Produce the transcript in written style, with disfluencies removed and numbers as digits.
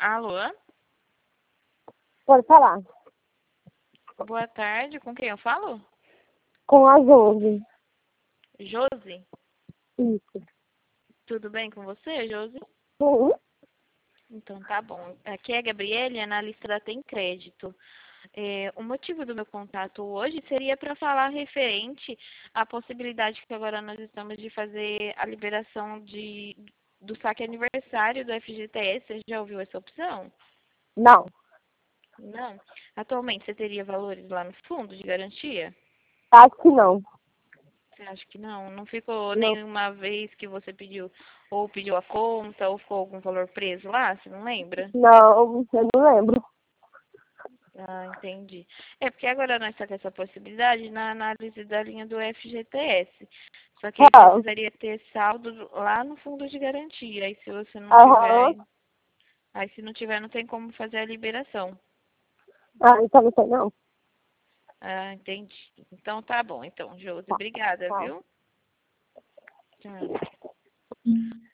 Alô? Pode falar. Boa tarde, com quem eu falo? Com a Josi. Josi? Isso. Tudo bem com você, Josi? Sim. Então tá bom. Aqui é a Gabriele, analista da Tem Crédito. O motivo do meu contato hoje seria para falar referente à possibilidade que agora nós estamos de fazer a liberação do saque aniversário do FGTS. Você já ouviu essa opção? Não. Não? Atualmente você teria valores lá no fundo de garantia? Acho que não. Você acha que não? Não ficou Não. nenhuma vez que você pediu, ou pediu a conta, ou ficou algum valor preso lá? Você não lembra? Não, eu não lembro. Ah, entendi. É porque agora nós estamos com essa possibilidade na análise da linha do FGTS. Só que aí Ah, precisaria ter saldo lá no fundo de garantia. Aí se você não aham. tiver, aí se não tiver, não tem como fazer a liberação. Ah, então não sei não. Ah, entendi. Então tá bom. Então, Josi, Tá. obrigada, Tá. viu? Tchau.